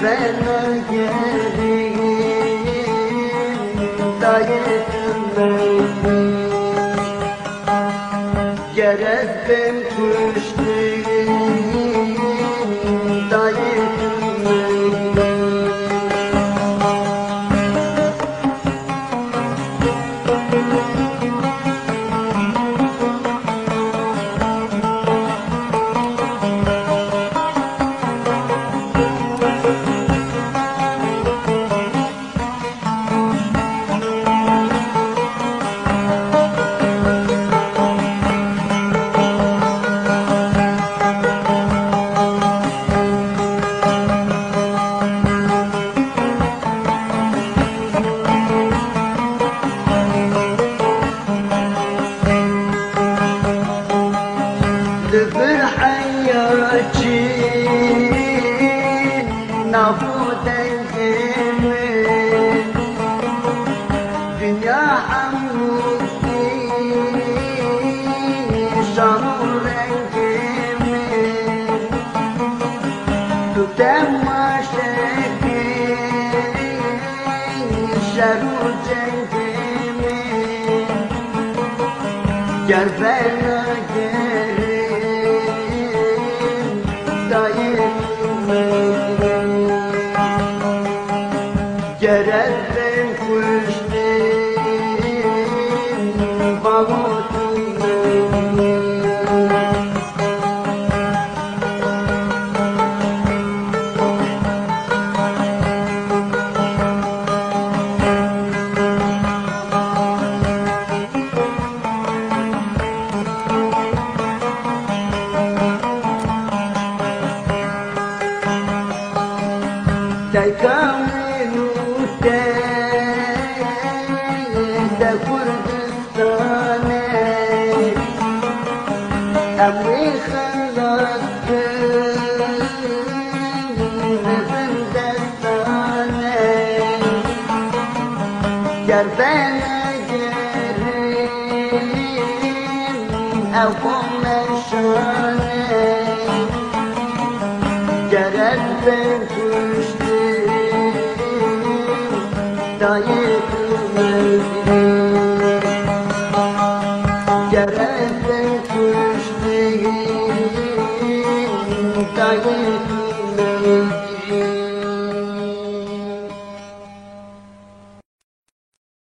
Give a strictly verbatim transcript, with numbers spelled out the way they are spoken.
bana gelin dayettim beni. Gerek ben kuştum dayettim beni. Dıfır hayatçı nabuden gelir. Dünya hamdü şanı rengimi tütemaşeki şeru cengimi. Gel bana gelin dayettim beni. Gerek ben kuştum bağuttum beni. Daykamınute de Kurdistan'e emri halattın nefim destane. Gel bana gelin evkom meşane. Gerek ben